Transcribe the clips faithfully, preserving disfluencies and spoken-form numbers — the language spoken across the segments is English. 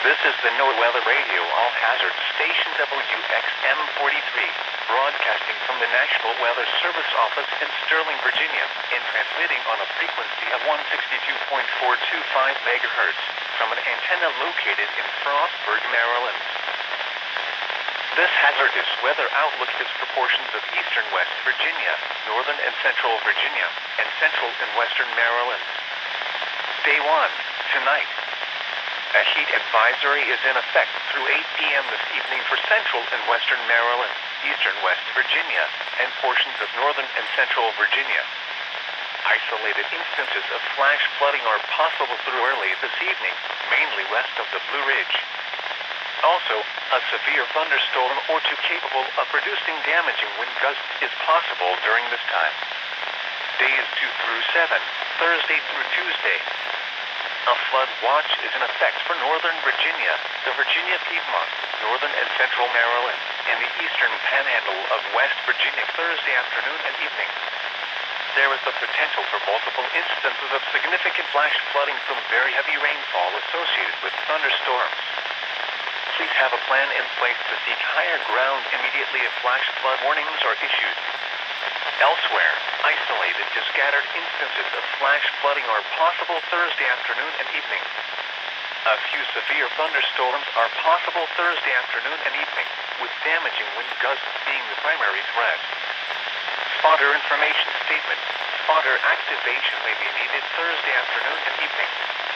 This is the NOAA Weather Radio All Hazard Station W X M forty-three, broadcasting from the National Weather Service office in Sterling, Virginia, and transmitting on a frequency of one sixty-two point four two five megahertz from an antenna located in Frostburg, Maryland. This hazardous weather outlook is for portions of eastern West Virginia, northern and central Virginia, and central and western Maryland. Day one, tonight. A heat advisory is in effect through eight p m this evening for central and western Maryland, eastern West Virginia, and portions of northern and central Virginia. Isolated instances of flash flooding are possible through early this evening, mainly west of the Blue Ridge. Also, a severe thunderstorm or two capable of producing damaging wind gusts is possible during this time. Days two through seven, Thursday through Tuesday. A flood watch is in effect for northern Virginia, the Virginia Piedmont, northern and central Maryland, and the eastern panhandle of West Virginia Thursday afternoon and evening. There is the potential for multiple instances of significant flash flooding from very heavy rainfall associated with thunderstorms. Please have a plan in place to seek higher ground immediately if flash flood warnings are issued. Elsewhere, isolated to scattered instances of flash flooding are possible Thursday afternoon and evening. A few severe thunderstorms are possible Thursday afternoon and evening, with damaging wind gusts being the primary threat. Spotter information statement. Spotter activation may be needed Thursday afternoon and evening.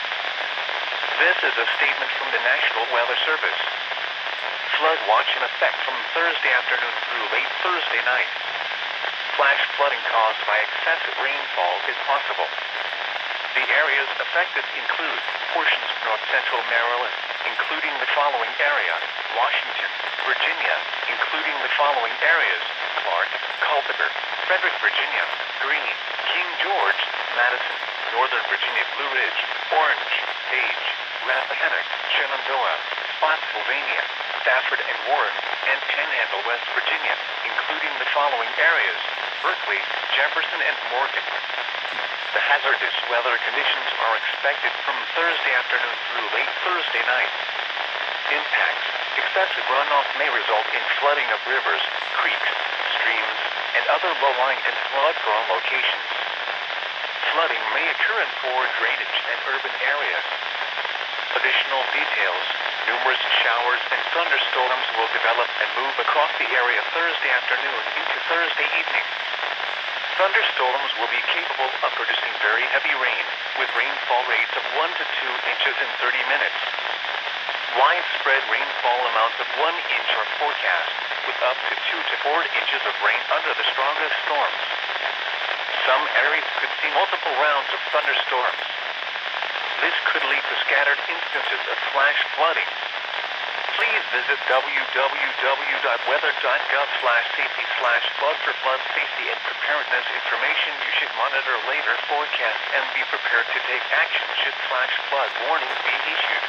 This is a statement from the National Weather Service. Flood watch in effect from Thursday afternoon through late Thursday night. Flash flooding caused by excessive rainfall is possible. The areas affected include portions of north-central Maryland, including the following area: Washington, Virginia, including the following areas: Clark, Culpeper, Frederick, Virginia, Greene, King George, Madison, northern Virginia Blue Ridge, Orange, Page, Rappahannock, Shenandoah, Spotsylvania, Stafford and Warren, and Panhandle, West Virginia, including the following areas: Berkeley, Jefferson, and Morgan. The hazardous weather conditions are expected from Thursday afternoon through late Thursday night. Impacts: excessive runoff may result in flooding of rivers, creeks, streams, and other low-lying and flood-prone locations. Flooding may occur in poor drainage and urban areas. Additional details: numerous showers and thunderstorms will develop and move across the area Thursday afternoon into Thursday evening. Thunderstorms will be capable of producing very heavy rain, with rainfall rates of one to two inches in thirty minutes. Widespread rainfall amounts of one inch are forecast, with up to two to four inches of rain under the strongest storms. Some areas could see multiple rounds of thunderstorms. This could lead to scattered instances of flash flooding. Please visit w w w dot weather dot gov slash safety slash flood for flood safety and preparedness information. You should monitor later forecasts and be prepared to take action should flash flood warnings be issued.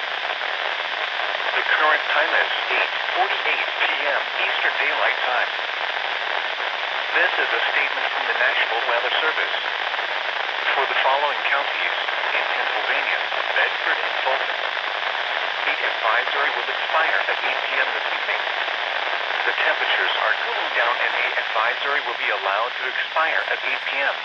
The current time is eight forty-eight p m Eastern Daylight Time. This is a statement from the National Weather Service. For the following counties in Pennsylvania, Bedford and Fulton, heat advisory will expire at eight p m this evening. The temperatures are cooling down and the advisory will be allowed to expire at eight p m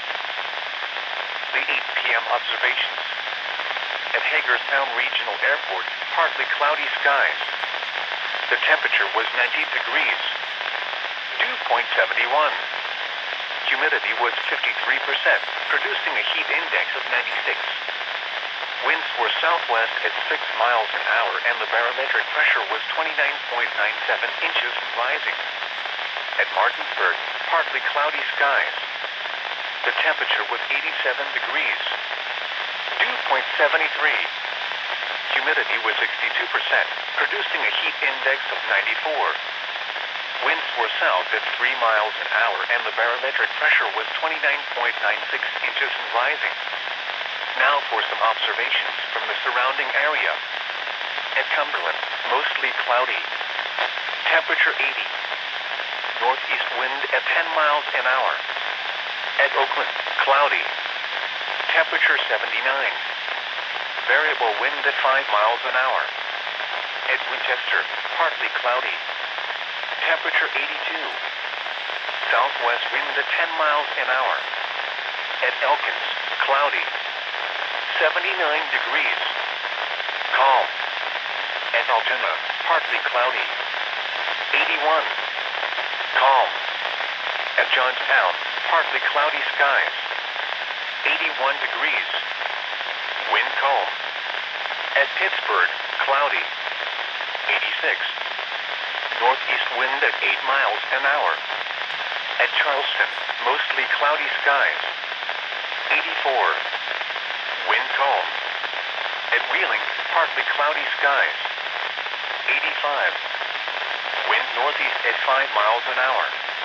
The eight p m observations. At Hagerstown Regional Airport, partly cloudy skies. The temperature was ninety degrees. Dew point seventy-one. Humidity was fifty-three percent, producing a heat index of ninety-six. Winds were southwest at six miles an hour and the barometric pressure was twenty-nine point nine seven inches rising. At Martinsburg, partly cloudy skies. The temperature was eighty-seven degrees. Dew point seventy-three. Humidity was sixty-two percent, producing a heat index of ninety-four. Winds were south at three miles an hour and the barometric pressure was twenty-nine point nine six inches and rising. Now for some observations from the surrounding area. At Cumberland, mostly cloudy. Temperature eighty. Northeast wind at ten miles an hour. At Oakland, cloudy. Temperature seventy-nine. Variable wind at five miles an hour. At Winchester, partly cloudy. Temperature eighty-two. Southwest wind at ten miles an hour. At Elkins, cloudy. seventy-nine degrees. Calm. At Altoona, partly cloudy. eighty-one. Calm. At Johnstown, partly cloudy skies. eighty-one degrees. Wind calm. At Pittsburgh, cloudy. eighty-six. Northeast wind at eight miles an hour. At Charleston, mostly cloudy skies. eighty-four. Wind calm. At Wheeling, partly cloudy skies. eighty-five. Wind northeast at five miles an hour.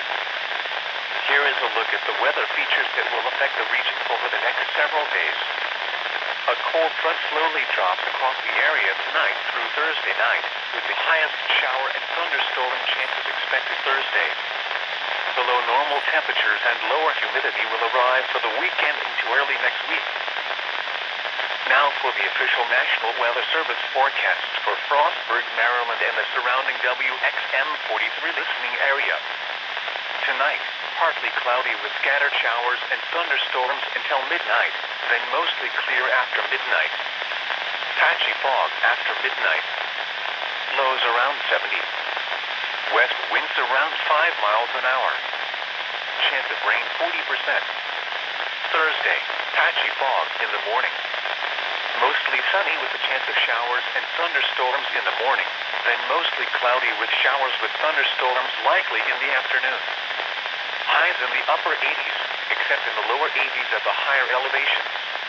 Here is a look at the weather features that will affect the region over the next several days. A cold front slowly drops across the area tonight through Thursday night, with the highest shower and thunderstorm chances expected Thursday. Below normal temperatures and lower humidity will arrive for the weekend into early next week. Now for the official National Weather Service forecasts for Frostburg, Maryland and the surrounding W X M forty-three listening area. Tonight, partly cloudy with scattered showers and thunderstorms until midnight, then mostly clear after midnight. Patchy fog after midnight. Lows around seventy. West winds around five miles an hour. Chance of rain forty percent. Thursday, patchy fog in the morning. Mostly sunny with a chance of showers and thunderstorms in the morning, then mostly cloudy with showers with thunderstorms likely in the afternoon. Highs in the upper eighties, except in the lower eighties at the higher elevations.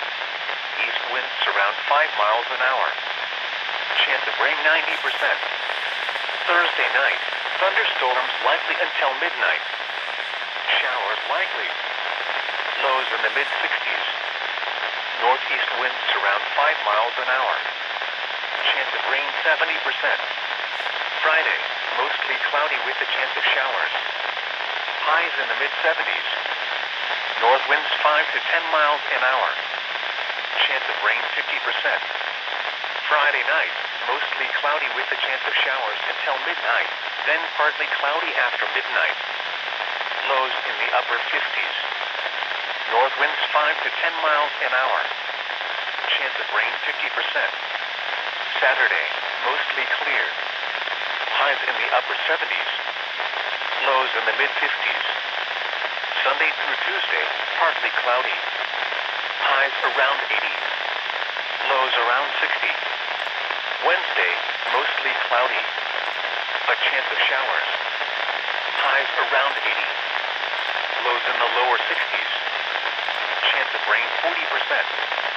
East winds around five miles an hour. Chance of rain ninety percent. Thursday night, thunderstorms likely until midnight. Showers likely. Lows in the mid sixties. Northeast winds around five miles an hour. Chance of rain seventy percent. Friday, mostly cloudy with a chance of showers. Highs in the mid seventies. North winds five to ten miles an hour. Chance of rain fifty percent. Friday night, mostly cloudy with a chance of showers until midnight, then partly cloudy after midnight. Lows in the upper fifties. North winds five to ten miles an hour. Chance of rain fifty percent. Saturday, mostly clear. Highs in the upper seventies. Lows in the mid fifties. Sunday through Tuesday, partly cloudy. Highs around eighty. Lows around sixty. Wednesday, mostly cloudy. A chance of showers. Highs around eighty. Lows in the lower sixties. Chance of rain forty percent.